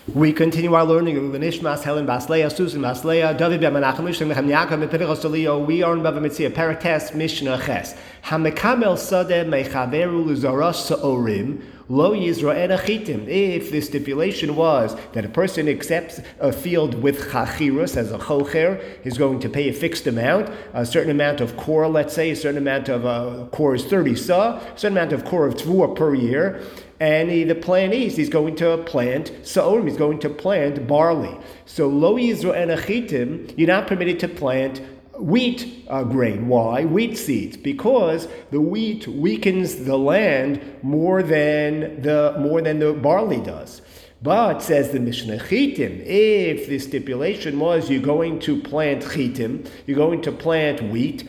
We continue our learning of Nishmas Helen Basleya, Susan Basleya, David Ben Menachem, Mishlam Mechem Yaakov, Mepirichos Dalio. We are in Bava Metzia, Perek Tes, Mishnah Ches. Hamekamel Sadeh Mechaveru Luzaras Sa'orim. Lo Yizra'en Achitim. If the stipulation was that a person accepts a field with chachirus as a chocher, he's going to pay a fixed amount, a certain amount of kor, let's say, a certain amount of kor is 30 sa, a certain amount of kor of tvua per year. And the plan is he's going to plant sa'orim, he's going to plant barley. So lo yizra'en achitim, you're not permitted to plant wheat grain. Why? Wheat seeds. Because the wheat weakens the land more than the barley does. But, says the Mishnah, chitim, if the stipulation was you're going to plant chitim, you're going to plant wheat,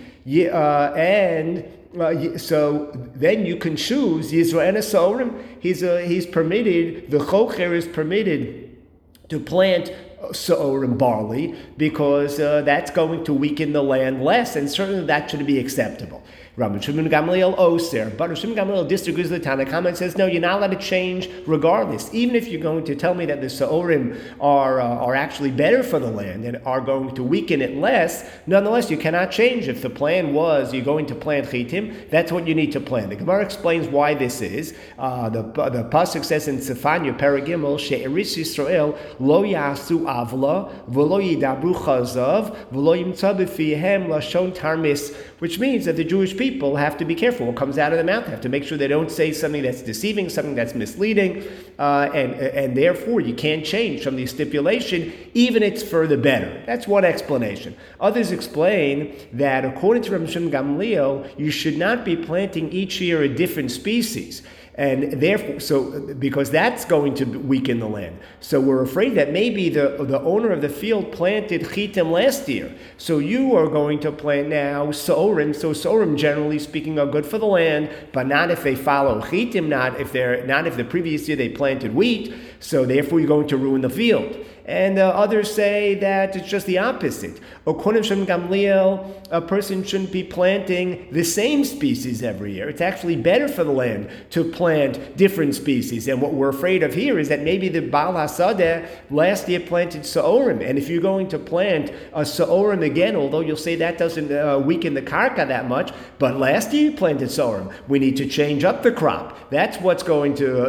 so then you can choose Yisrael Sa'orim. He's permitted, the chocher is permitted to plant Sa'orim barley because that's going to weaken the land less, and certainly that should be acceptable. Rabbi Shimon Gamliel Oser, but Rabbi Shimon Gamliel disagrees with the Tanna Kama and says, no, you're not allowed to change regardless. Even if you're going to tell me that the Sa'orim are actually better for the land and are going to weaken it less, nonetheless, you cannot change. If the plan was you're going to plant Chitim, that's what you need to plant. The Gemara explains why this is. The Pasuk says in Tzefanya, Paragimel, She'eris Yisrael, Lo Yasu Avla, V'lo Yidabru Chazav, V'lo Yimtza B'fihem Lashon Tarmis, which means that the Jewish people have to be careful what comes out of their mouth. They have to make sure they don't say something that's deceiving, something that's misleading, and therefore you can't change from the stipulation, even it's for the better. That's one explanation. Others explain that according to Rabbi Shimon Gamliel, you should not be planting each year a different species. And therefore, because that's going to weaken the land. So we're afraid that maybe the owner of the field planted chitim last year. So you are going to plant now sa'orim. So sa'orim, generally speaking, are good for the land, but not if they follow chitim, not if the previous year they planted wheat. So therefore, you're going to ruin the field. And others say that it's just the opposite. According to Shimon Gamliel, a person shouldn't be planting the same species every year. It's actually better for the land to plant different species. And what we're afraid of here is that maybe the Baal HaSadeh last year planted Sa'orim. And if you're going to plant a Sa'orim again, although you'll say that doesn't weaken the karka that much, but last year you planted Sa'orim. We need to change up the crop. That's what's going to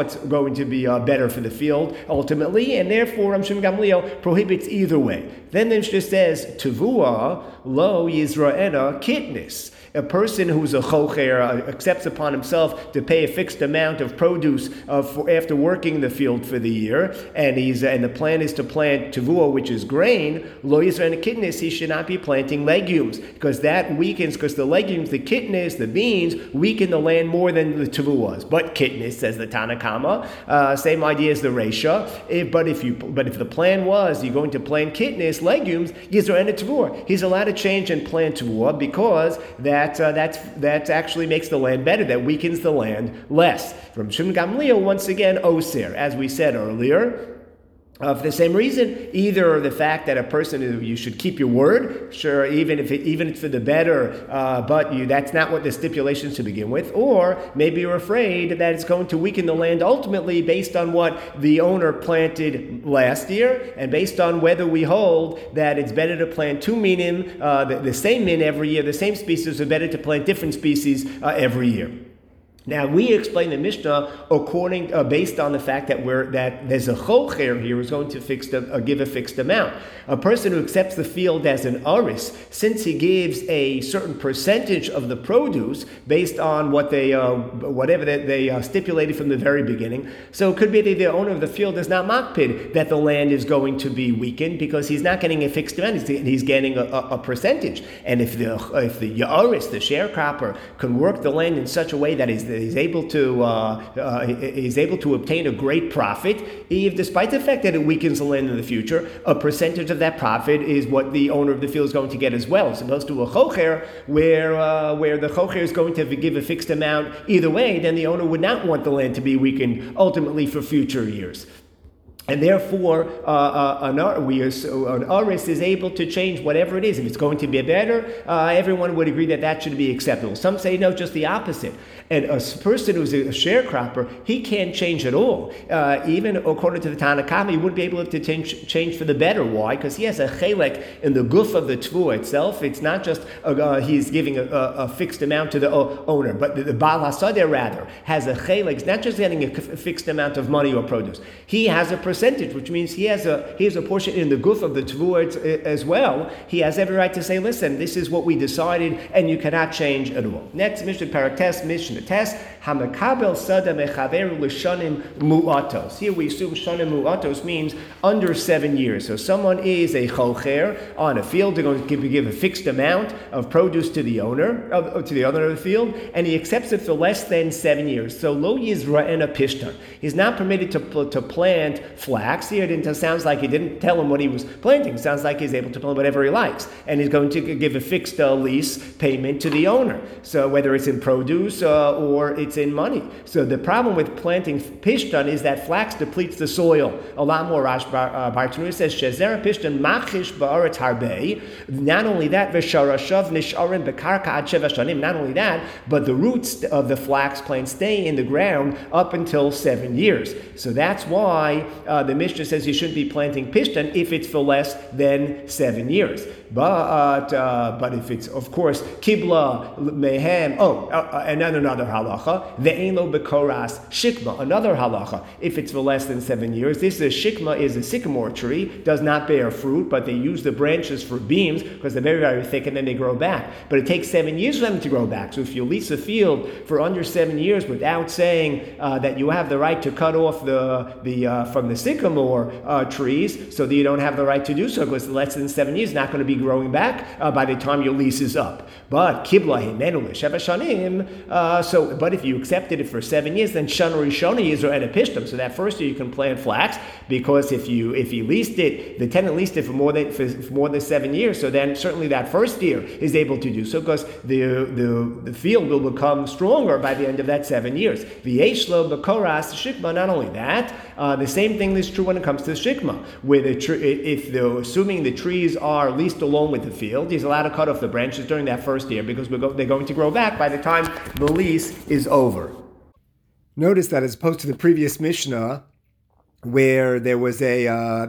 be better for the field ultimately. And therefore, Shimon Gamliel prohibits either way. Then the Mishnah says, Tavua lo yizra'ena kitnis. A person who's a chocher accepts upon himself to pay a fixed amount of produce after working the field for the year, and the plan is to plant tavua, which is grain. Lo yizra'ena kitnis, he should not be planting legumes because that weakens. Because the legumes, the kitnis, the beans, weaken the land more than the tavuas. But kitnis, says the Tanna Kama, same idea as the Reisha. But if the plan was you're going to plant kitnis, legumes, yizra'ena tavua, he's allowed to change and plant tavua because that actually makes the land better. That weakens the land less. From Shimon Gamliel, once again, Oser, as we said earlier. For the same reason, either the fact that a person, you should keep your word, sure, even if it's for the better, but that's not what the stipulation is to begin with, or maybe you're afraid that it's going to weaken the land ultimately based on what the owner planted last year, and based on whether we hold that it's better to plant two minim, the same min every year, the same species, or better to plant different species every year. Now we explain the Mishnah based on the fact that there's a chocher here who's going to give a fixed amount. A person who accepts the field as an aris, since he gives a certain percentage of the produce based on what whatever they stipulated from the very beginning. So it could be that the owner of the field is not makpid that the land is going to be weakened because he's not getting a fixed amount; he's getting a percentage. And if the yaris, the sharecropper, can work the land in such a way that he's able to obtain a great profit, despite the fact that it weakens the land in the future, a percentage of that profit is what the owner of the field is going to get as well, as opposed to a chocher where the chocher is going to give a fixed amount either way. Then the owner would not want the land to be weakened ultimately for future years. And therefore, an aris is able to change whatever it is. If it's going to be better, everyone would agree that that should be acceptable. Some say no, just the opposite. And a person who's a sharecropper, he can't change at all. Even according to the Tanna Kama, he wouldn't be able to change for the better. Why? Because he has a chelek in the guf of the tvua itself. It's not just he's giving a fixed amount to the owner, but the Baal HaSadeh rather has a chelek. It's not just getting a fixed amount of money or produce. He has a percentage, which means he has a portion in the guf of the tvua as well. He has every right to say, listen, this is what we decided, and you cannot change at all. Next, Mishnah Parates, Mishnah Tes, Hamakabel Sada Mechaveru L'Shanim Mu'atos. Here we assume Shanim Mu'atos means under 7 years. So someone is a chocher on a field, they're going to give a fixed amount of produce to the owner of the field, and he accepts it for less than 7 years. So Lo Yizra'ena Pishtan. He's not permitted to plant flax. Here it sounds like he didn't tell him what he was planting. It sounds like he's able to plant whatever he likes. And he's going to give a fixed lease payment to the owner. So whether it's in produce or it's in money. So the problem with planting pishtan is that flax depletes the soil a lot more. Rash Bartanur says, Shezera pishtan machish ba'aretz harbei. Not only that, v'sharashav nisharim bekarka ad sheva shanim. Not only that, but the roots of the flax plant stay in the ground up until 7 years. So that's why the Mishnah says you shouldn't be planting pishtan if it's for less than 7 years. But if it's, of course, kibla mehem. And then another halacha, ve'eno bekoras shikma. Another halacha, if it's for less than 7 years. This is shikma is a sycamore tree, does not bear fruit, but they use the branches for beams because they're very, very thick, and then they grow back. But it takes 7 years for them to grow back. So if you lease a field for under 7 years without saying that you have the right to cut off from the sycamore trees, so that you don't have the right to do so, because less than 7 years is not going to be growing back by the time your lease is up. But kibla himenu l'sheva shanim. But if you accepted it for 7 years, then shana rishona yizro and a pishtam. So that first year you can plant flax, because if you leased it, the tenant leased it for more than 7 years. So then certainly that first year is able to do so, because the field will become stronger by the end of that 7 years. V'yeshlo b'koras shikma. Not only that, the same thing is true when it comes to shikma, where assuming the trees are leased along with the field, he's allowed to cut off the branches during that first year, because they're going to grow back by the time the lease is over. Notice that as opposed to the previous Mishnah, where there was a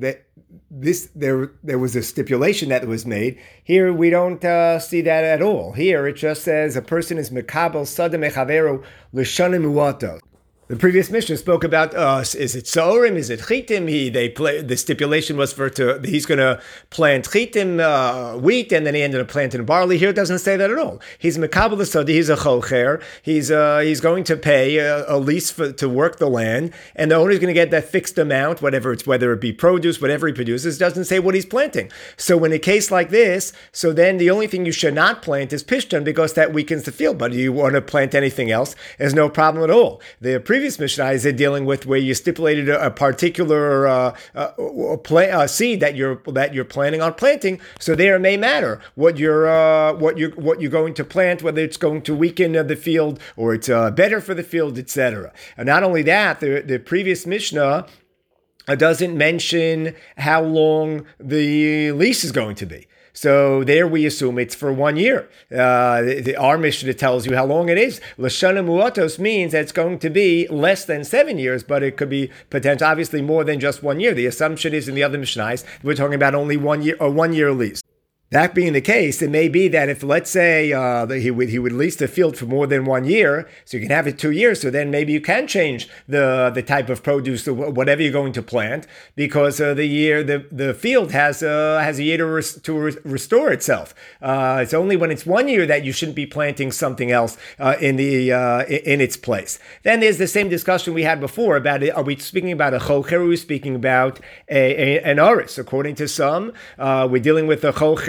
stipulation that was made. Here we don't see that at all. Here it just says a person is mekabel sada mechaveru l'shanim mu'atos. The previous Mishnah spoke about is it Sorim, is it Chitim? The stipulation was he's going to plant Chitim, wheat, and then he ended up planting barley. Here it doesn't say that at all. He's Mekabel Sadi, he's a Chocher. He's going to pay a lease to work the land, and the owner's going to get that fixed amount, whether it be produce, whatever he produces. Doesn't say what he's planting. So in a case like this, so then the only thing you should not plant is Pishtan, because that weakens the field. But if you want to plant anything else, there's no problem at all. The previous Mishnah is dealing with where you stipulated a particular seed that you're planning on planting. So there it may matter what you're going to plant, whether it's going to weaken the field or it's better for the field, etc. And not only that, the previous Mishnah doesn't mention how long the lease is going to be. So there we assume it's for 1 year. Our Mishnah tells you how long it is. L'shana mu'atos means that it's going to be less than 7 years, but it could be potentially, obviously, more than just 1 year. The assumption is in the other Mishnahs, we're talking about only 1 year or 1 year lease. That being the case, it may be that if, let's say, he would lease the field for more than 1 year, so you can have it 2 years, so then maybe you can change the type of produce, whatever you're going to plant, because the field has a year to restore itself. It's only when it's 1 year that you shouldn't be planting something else in its place. Then there's the same discussion we had before about are we speaking about a chocher, or are we speaking about an aris? According to some, we're dealing with a chocher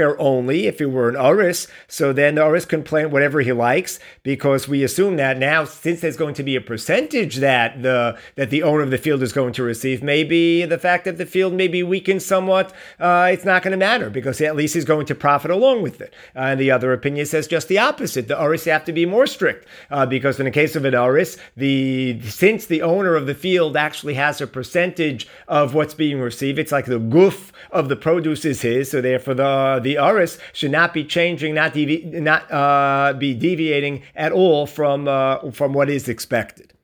owner only. If it were an Uris, so then the Uris can plant whatever he likes, because we assume that now, since there's going to be a percentage that the owner of the field is going to receive, maybe the fact that the field may be weakened somewhat, it's not going to matter, because at least he's going to profit along with it. And the other opinion says just the opposite. The Uris have to be more strict, because in the case of an Uris, since the owner of the field actually has a percentage of what's being received, it's like the goof of the produce is his, so therefore the Uris should not be changing, not be deviating at all from what is expected.